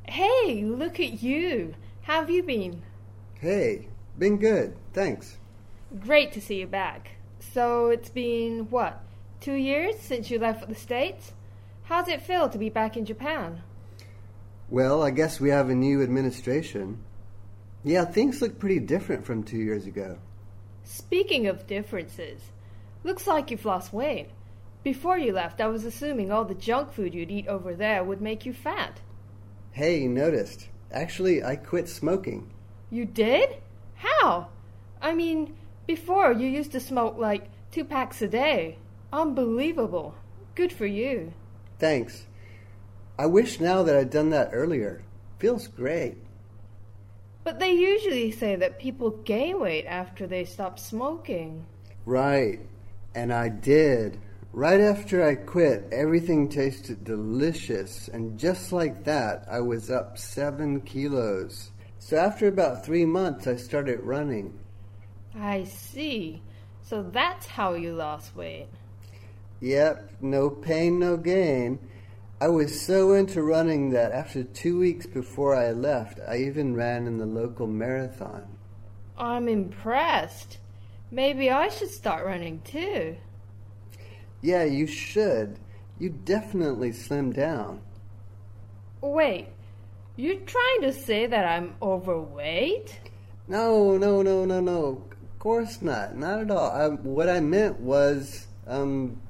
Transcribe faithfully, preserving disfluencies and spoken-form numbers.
Hey, look at you. How have you been? Hey, been good, thanks. Great to see you back. So it's been, what, two years since you left for the States? How's it feel to be back in Japan? Well, I guess we have a new administration. Yeah, things look pretty different from two years ago. Speaking of differences, looks like you've lost weight. Before you left, I was assuming all the junk food you'd eat over there would make you fat. Hey, you noticed. Actually, I quit smoking. You did? How? I mean, before you used to smoke like two packs a day. Unbelievable. Good for you. Thanks. I wish now that I'd done that earlier. Feels great. But they usually say that people gain weight after they stop smoking. Right. And I did. Right after I quit, everything tasted delicious, and just like that, I was up seven kilos. So after about three months, I started running. I see. So that's how you lost weight. Yep, no pain, no gain. I was so into running that after two weeks before I left, I even ran in the local marathon. I'm impressed. Maybe I should start running too. Yeah, you should. You definitely slimmed down. Wait, you're trying to say that I'm overweight? No, no, no, no, no. Of course not. Not at all. I, what I meant was, um,